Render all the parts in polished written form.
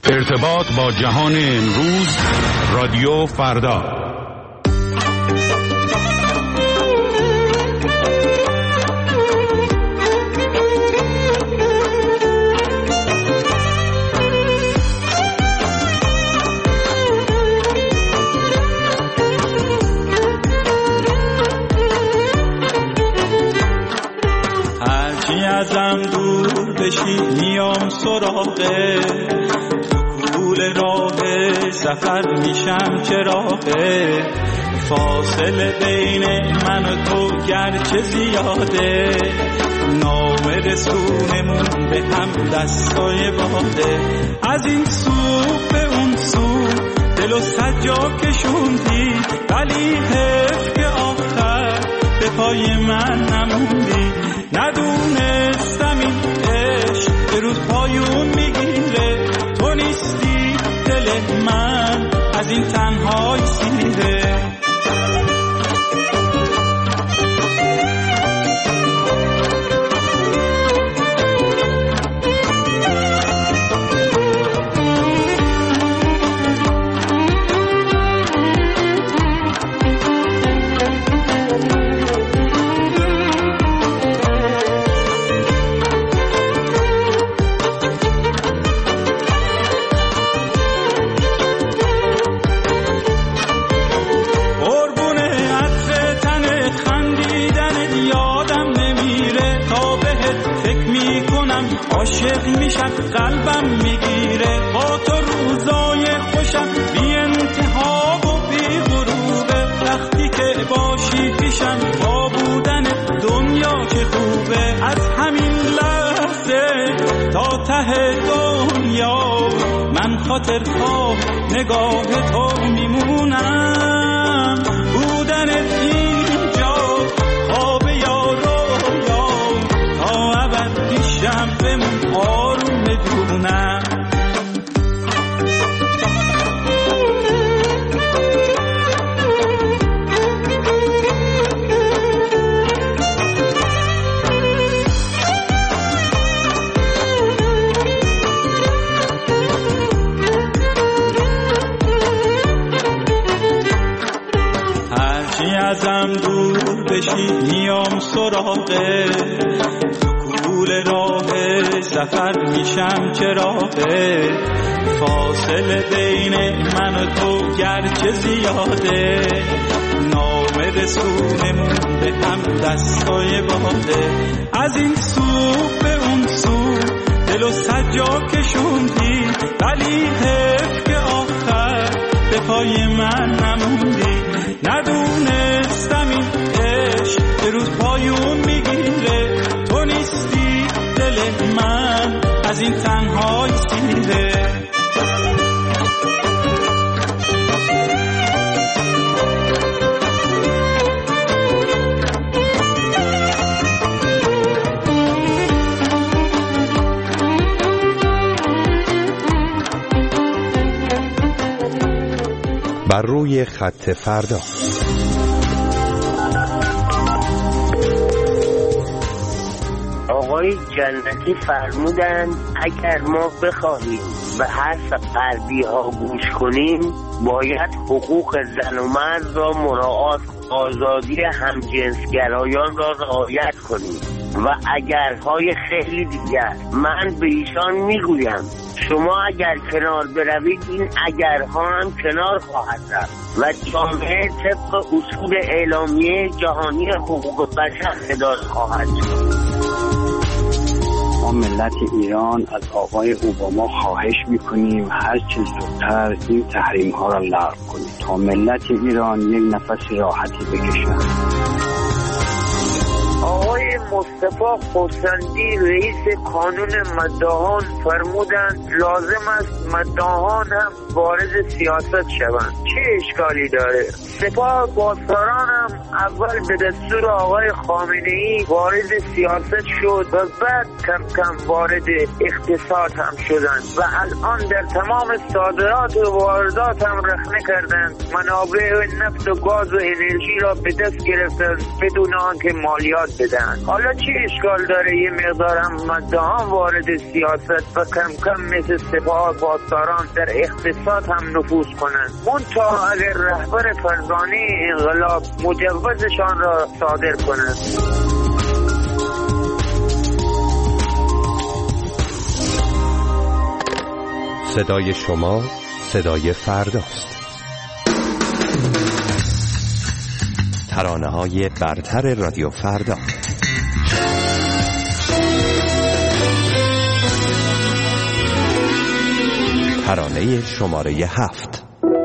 ارتباط با جهان امروز، رادیو فردا. هرچی ازم دور بشی میام سراغه، طول راه سفر میشم چراغه، فاصله بین من و تو گرچه زیاده، نامرسونمون به هم دستای باده، از این سو به اون سو دل و سجا کشوندی، ولی حیف که آخر به پای من نموندی، ندونستم این عشق به روز پایون میگیره، تو نیستی دل من از این تنهای سیره. عاشق میشم قلبم میگیره، با تو روزای خوشم بی انتها و بی غروبه، وقتی که باشی پیشم با بودن دنیا چه خوبه، از همین لحظه تا ته دنیا من خاطر خواه نگاه تو میمونم، بودن اینجا خواب یار رویا تا ابد پیشم بمون آروم جونم. هرچی ازم دور بشی میام سراغه، طول راه سفر میشم چراغه، فاصله بین من و تو گرچه زیاده، نامرسونمون به هم دستای باده، از این سو به اون سو دل و سجا کشوندی، ولی حیف که آخر به پای من نموندی، ندونستم این عشق به روز پایون میگیره، تو نیستی دل من از این تنهای سیره. بر روی خط فردا. آقای جنتی فرمودن اگر ما بخواهیم به حرف غربی ها گوش کنیم باید حقوق زن و مرد را مراعات، آزادی همجنسگرایان را رعایت کنیم و اگرهای خیلی دیگر. من به ایشان میگویم شما اگر کنار بروید این اگرها هم کنار خواهد رفت و جامعه طبق اصول اعلامیه جهانی حقوق بشر هدایت خواهد شد. ما ملت ایران از آقای اوباما خواهش میکنیم هر چه زودتر این تحریم ها را لغو کنید تا ملت ایران یک نفس راحتی بکشند. آقای مصطفی خورسندی رئیس کانون مداحان فرمودند لازم است مداحان هم وارد سیاست شوند. چه اشکالی داره؟ سپاه پاسداران هم اول به دستور آقای خامنه‌ای وارد سیاست شد و بعد کم کم وارد اقتصاد هم شدند و الان در تمام صادرات و واردات هم رخنه کردند، منابع نفت و گاز و انرژی را به دست گرفتند بدون آنکه مالیات بدهند. حالا چه اشکال داره یه مقدارم مدام وارد سیاست و کم کم مثل سپاه پاسداران در اقتصاد هم نفوذ کنند. منتها اگر رهبر فرزانه انقلاب مجوزشان را صادر کنند. صدای شما صدای فرداست. ترانه‌های برتر رادیو فردا. ترانه شماره 7.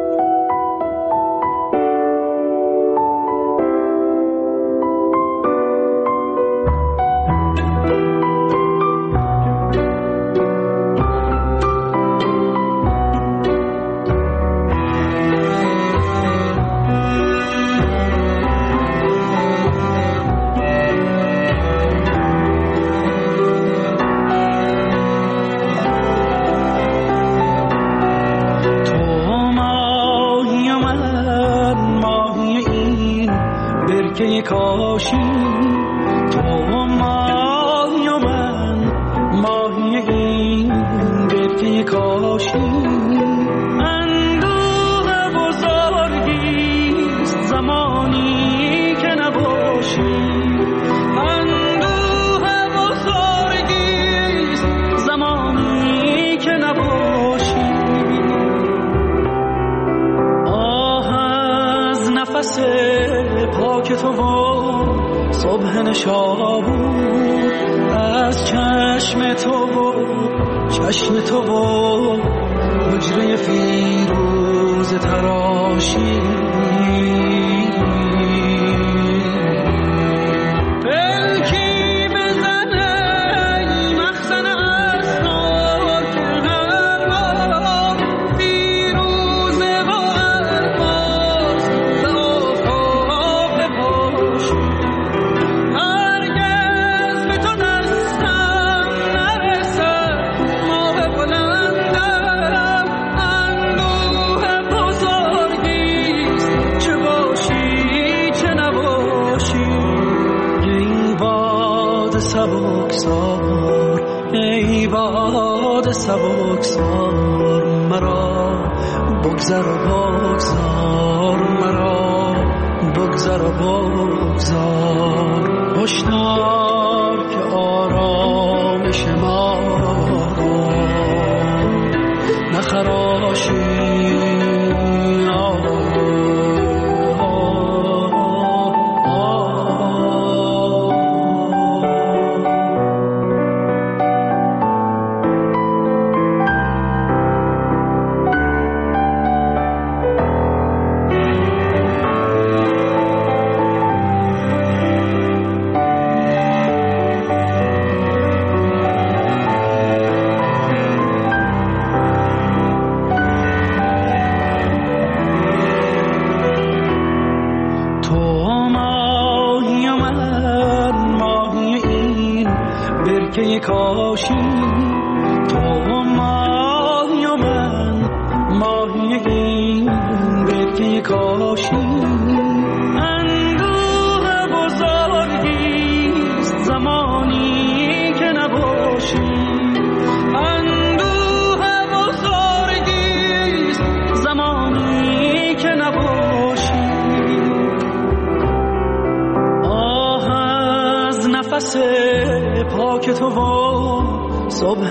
پاک تو و صبح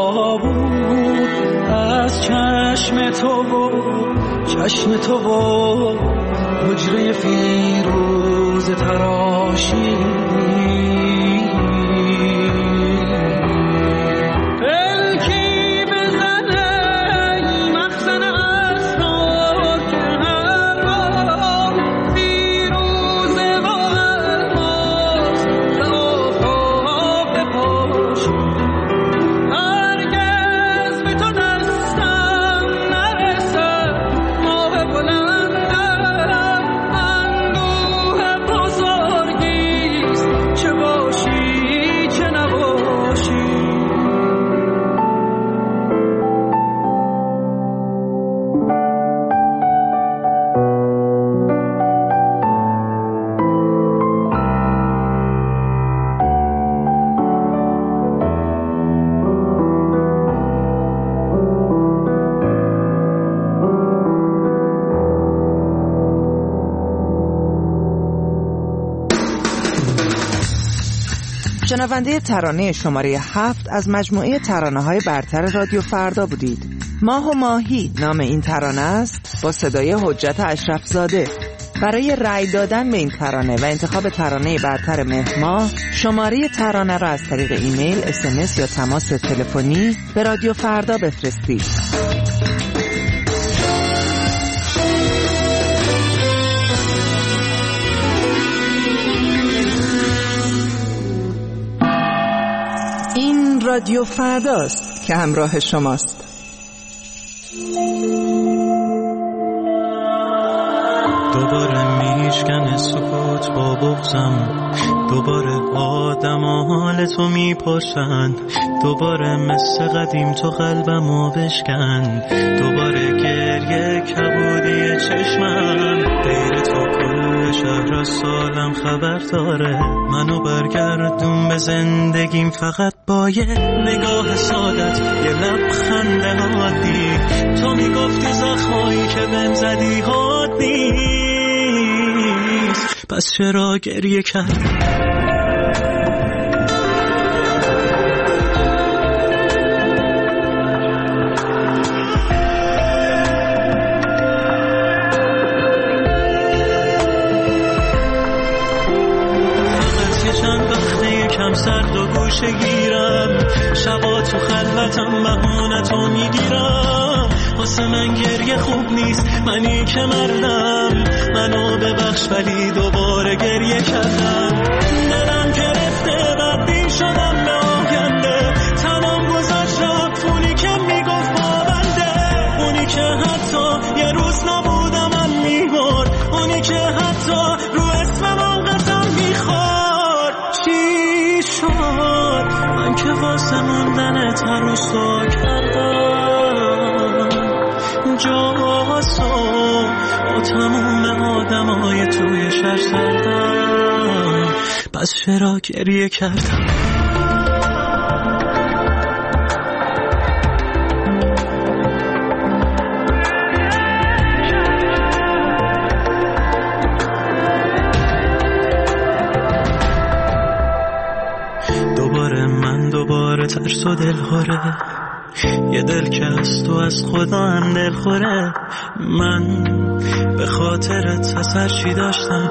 نشابور از چشم تو و چشم تو و حجره فیروز تراشی چه باشه شنونده ترانه شماره 7 از مجموعه ترانه‌های برتر رادیو فردا بودید. ماه و ماهی نام این ترانه است، با صدای حجت اشرفزاده. برای رأی دادن به این ترانه و انتخاب ترانه برتر مهر ماه، شماره ترانه را از طریق ایمیل، SMS یا تماس تلفنی به رادیو فردا بفرستید. این رادیو فرداست که همراه شماست. دوباره میشکنه سکوت با بغضم، دوباره آدم حال تو میپرسن، دوباره مثل قدیم تو قلبمو بشکن، دوباره گریه کبودی چشمم، غیر تو کل شهر از سالم خبر داره، منو برگردون به زندگیم فقط با یه نگاه سادت، یه لبخند عادی. تو میگفتی زخمایی که بهم زدی حاد نیست، پس چرا گریه کردی؟ سرد و گوشه گیرم، شبا تو خلوتم بهونتو میگیرم، واسه من گریه خوب نیست، منی که مردم، منو ببخش ولی دوباره گریه کردم، دلم گرفته بدبین شدم به آینده، تنم گذاشت رفت اونی که میگفت با بنده، اونی که حتی یه روز نبودم من میبرد، اونی که حتی رو اسمم قسم میخورد. چی شد من که واسه موندن تروسا کردم جاسو با تموم آدمای توی شهر سردم، پس چرا گریه کردم؟ دوباره ترس و دلخوره، یه دل که از تو از خدا هم دلخوره، من به خاطرت از هر چی داشتم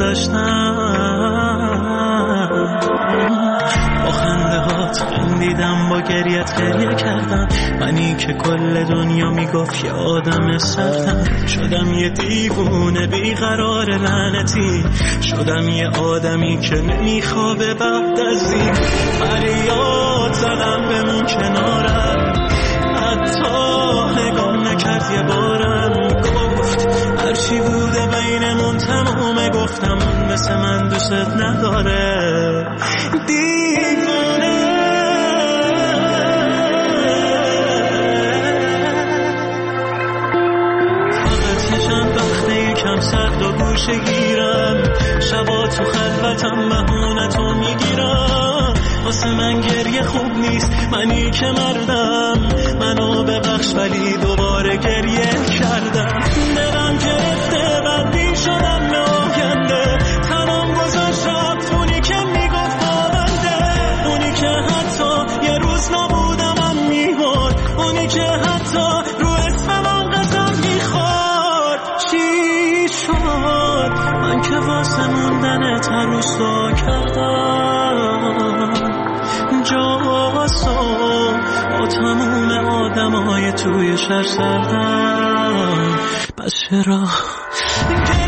گذاشتم، با خنده هات خندیدم، با گریت گریه کردم، منی که کل دنیا میگفت یه آدم سردم، شدم یه دیوونه بیقرار لعنتی، شدم یه آدمی که نمیخوابه بعد از این، فریاد زدم بمون کنارم، حتی نگام نکرد یه بارم، گفت هرچی بوده بینمون تمومه، گفتم اون مثل من دوست نداره، دیوونه. فقط یه چند وقته یکم سرد و گوشه گیرم، شبا تو خلوتم بهونتو میگیرم، واسه من گریه خوب نیست، منی که مردم، منو ببخش ولی دوباره گریه کردم، دلم گرفته بدبین شدم به آینده، تنم گذاشت رفت اونی که میگفت با بنده، اونی که حتی یه روز نبودم من میبرد، اونی که حتی رو اسمم قسم میخورد. چی شد من که واسه موندن تروسا کردم جاسو با تموم آدمای توی شهر سردم، پس چرا